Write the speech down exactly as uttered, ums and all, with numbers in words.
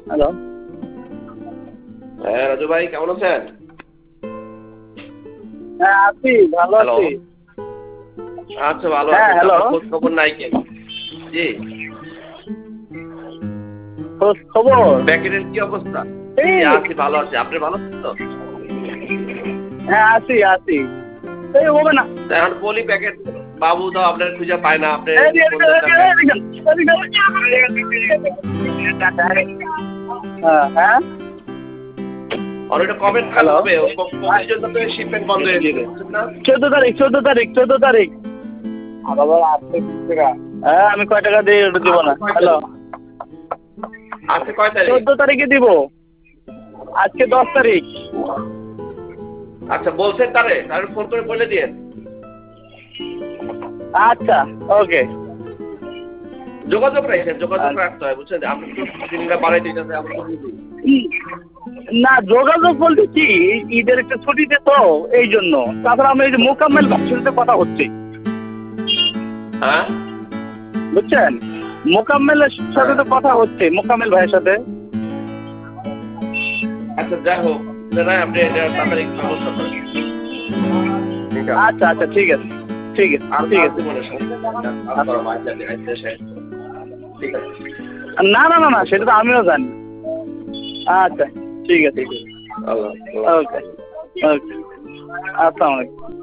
Hello. হ্যাঁ রাজু ভাই, কেমন আছেন? হ্যাঁ আছি, ভালো হ্যালো। আছি। আচ্ছা, ভালো হ্যাঁ আছেন। হ্যালো। আপনার খোঁজ খবর নাই কেন? জি। খোঁজ খবর প্যাকেটের কি অবস্থা? এই জি আছি, ভালো আছি। আপনি ভালো আছেন তো? হ্যাঁ আছি আছি এই হবে না। তা এখন বলি প্যাকেট বাবু তো আপনার খুঁজে পায় না, আপনি এদিকে, ফোন এদিকে, দেন না কেন? এদিকে, এদিকে, এদিকে। হ্যাঁ হ্যাঁ আর ওইটা কবে নাগাদ হ্যালো। হবে? ওই ক- কবের জন্য তো শিপমেন্ট বন্ধ হয়ে যাবে, বুঝছেন না? চোদ্দ তারিখ চোদ্দ তারিখ চোদ্দ তারিখ। হ্যাঁ আমি কয় টাকা দিয়ে ওটা দিব না। আজকে কয় হ্যালো। তারিখ? আজকে কয় তারিখ? চোদ্দ তারিখে দিব। আজকে দশ তারিখ। আচ্ছা, বলছেন তারে তারে ফোন করে বলে দিয়েন। আচ্ছা ওকে। যোগাযোগ রাখেন, যোগাযোগ রাখতে হয়, বুঝছেন? আপনি তো দিনটা বাড়াই দিতেছে, আমরা তো বুঝি। না যোগাযোগ বলতে কি এই ঈদের একটা ছুটিতে তো এই জন্য। তাছাড়া আমি এই যে মোকাম্মেল ভাইয়ের সাথে কথা হচ্ছে, হ্যাঁ বুঝছেন? মোকাম্মেলের সাথে তো কথা হচ্ছে, মোকাম্মেল ভাইয়ের সাথে। আচ্ছা, যাই হোক, না আপনি এটা তাড়াতাড়ি ব্যবস্থা করেন। ঠিক আছে। আচ্ছা আচ্ছা ঠিক আছে ঠিক আছে আর ঠিক কাজ আছে। জীবনে সমস্যা আর করা হয় যাতে দেশে। ঠিক আছে। না না না না সেটা তো আমিও জানি। আচ্ছা ঠিক আছে। ঠিক আছে। আল্লাহ আল্লাহ। ওকে ওকে আসসালামু আলাইকুম।